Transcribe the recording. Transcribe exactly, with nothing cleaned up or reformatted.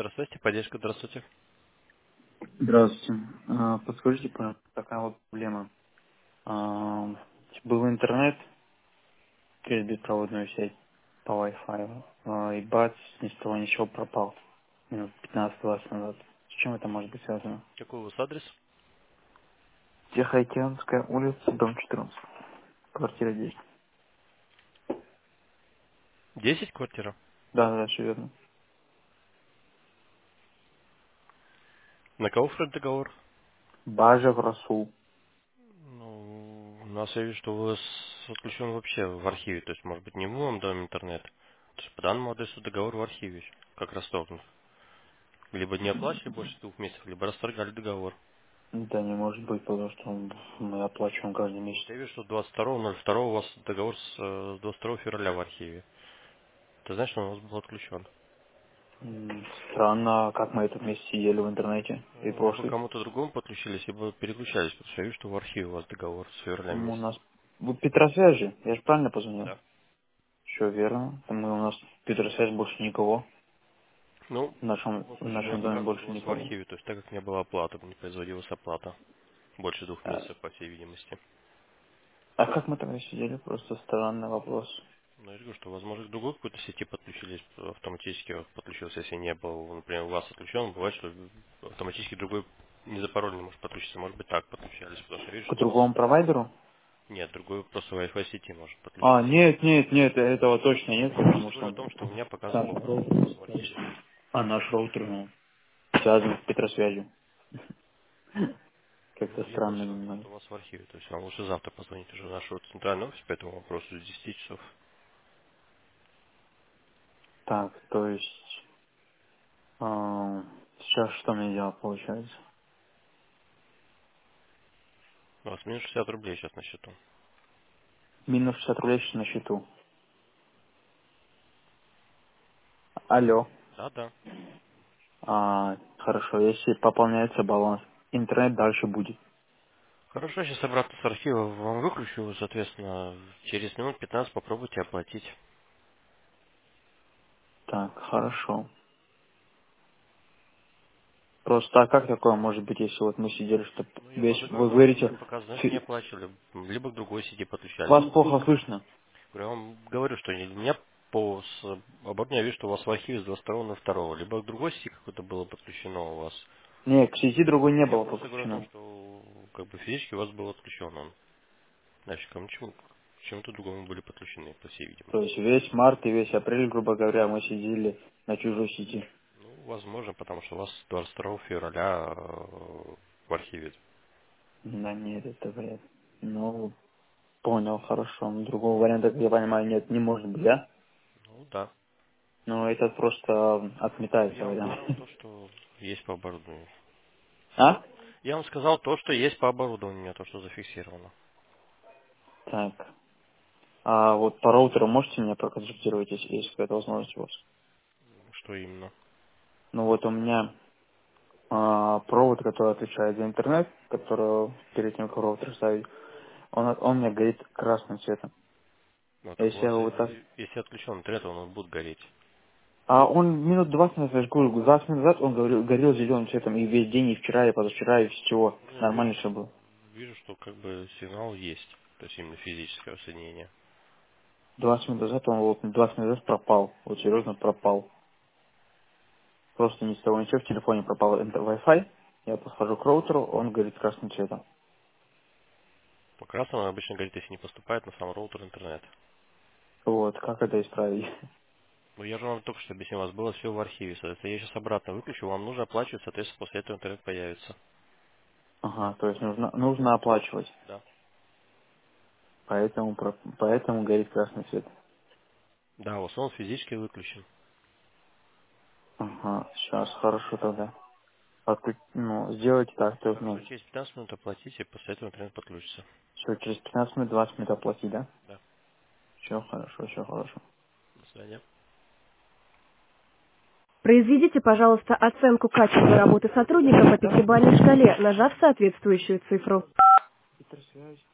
Здравствуйте, поддержка, здравствуйте. Здравствуйте. А, Подскажите, пожалуйста, такая вот проблема. А, Был интернет через беспроводную сеть по Wi-Fi, а, и бац, ни с того ни с сего пропал. Минут пятнадцать-двадцать назад. С чем это может быть связано? Какой у вас адрес? Тихоокеанская улица, дом четырнадцать, квартира десять. Десять квартира. Да, да, все верно. На кого входит договор? Бажев Расул. Ну, у нас я вижу, что у вас отключен вообще в архиве, то есть, может быть, не в новом доме интернет. То есть, по данному адресу договор в архиве, как расторгнут. Либо не оплачивали больше двух месяцев, либо расторгали договор. Да не может быть, потому что мы оплачиваем каждый Ну, месяц. вот я вижу, что двадцать второго ноль второго у вас договор с э, с двадцать второго февраля в архиве. Ты знаешь, что он у вас был отключен? М, Странно, как мы этот месяц сидели в интернете и Ну, либо прошлый. кому-то другому подключились, либо переключались, потому что я вижу, что в архиве у вас договор с февраля М, У месяца. нас вот Петросвязь же, я же правильно позвонил? Да. Все верно. Там мы, у нас Петросвязь больше никого. Ну, В в нашем, любом в случае у меня нашем доме показывает у больше вас в никого. архиве, то есть так как не было оплаты, не производилась оплата. Больше двух А, месяцев, по всей видимости. а как мы тогда сидели? Просто странный вопрос. Но я же говорю, что, возможно, к другой какой-то сети подключились, автоматически вот подключился, если не был, например, у вас отключен, бывает, что автоматически другой не за пароль не может подключиться. Может быть, так подключались, потому что я вижу, К что у вас... другому провайдеру? Нет, другой просто Wi-Fi сети может А, подключиться. нет, нет, нет, этого точно нет, Я потому просто говорю о что том, что у меня сам показывает договор у вас роутер, в архиве. а наш роутер ну, связан с Петросвязью. Как-то Ну, я странно просто говорю, то, немного. что у вас в архиве. То есть вам лучше завтра позвонить уже в нашу центральную офис по этому вопросу с десяти часов. Так, то есть а, сейчас что мне делать получается? У вас минус шестьдесят рублей сейчас на счету. Минус шестьдесят рублей сейчас на счету. Алло. Да, да. А, хорошо, если пополняется баланс, интернет дальше будет. Хорошо, сейчас обратно с архива вам выключу, соответственно, через минут пятнадцать попробуйте оплатить. Так, хорошо. Просто а как такое может быть, если вот мы сидели, что Ну, я по весь, вы договору, у меня говорите, показано, значит, не фи- оплачивали, либо к другой сети подключались. вас плохо слышно. Говорю, Я вам говорю, что у меня по с оборудованию я вижу, что у вас в архиве с двадцать второго на второго, либо к другой сети какое-то было подключено у вас. Не, к сети другой не Я было просто говорю о том, подключено. что как бы физически у вас был отключен он. Значит, к чему, к чему-то другому были подключены, по всей То видимости. есть весь март и весь апрель, грубо говоря, мы сидели на чужой сети. Ну, возможно, потому что у вас двадцать второго февраля э, в архиве. Да нет, это вряд. Ну, понял, хорошо. Ну, другого варианта, как я понимаю, нет, не может быть, да? Ну да. Но этот просто Ну, отметается я вам вариант. сказал то, что есть по оборудованию. А? Я вам сказал то, что есть по оборудованию, то, что зафиксировано. Так. А вот по роутеру можете меня проконсультировать, если есть какая-то возможность у вас? Что именно? Ну вот у меня а, провод, который отвечает за интернет, который перед тем, как роутер ставить, он, он у меня горит красным цветом. Ну, так у Если я вас, его вот так... и- если отключен интернет, он будет гореть. А он минут двадцать назад, я же говорю, двадцать минут назад он говорил, горел зеленым цветом и весь день, и вчера, и позавчера, и всего. Ну, Нормально вижу, все было. вижу, что как бы сигнал есть. То есть именно физическое соединение. двадцать минут назад он вот двадцать минут назад пропал. Вот серьезно пропал. Просто ни с того ни с сего в телефоне пропал интер- Wi-Fi. Я подхожу к роутеру, он горит красным цветом. По красному обычно говорит, если не поступает на сам роутер интернет. Вот, как это исправить? Ну, я же вам только что объяснил, у вас было все в архиве. Соответственно, я сейчас обратно выключу, вам нужно оплачивать, соответственно, после этого интернет появится. Ага, то есть нужно, нужно оплачивать. Да. Поэтому, про- поэтому горит красный цвет. Да, у вас он физически выключен. Ага, сейчас, хорошо тогда. Отклю- Ну, сделайте так, то есть, Хорошо, ну, через пятнадцать минут оплатите, после этого интернет подключится. все, через пятнадцать минут, двадцать минут оплатить, да? Да. Все хорошо, все хорошо. До свидания. Произведите, пожалуйста, оценку качества работы сотрудника по Да, пятибалльной шкале, нажав соответствующую цифру. Петросвязь.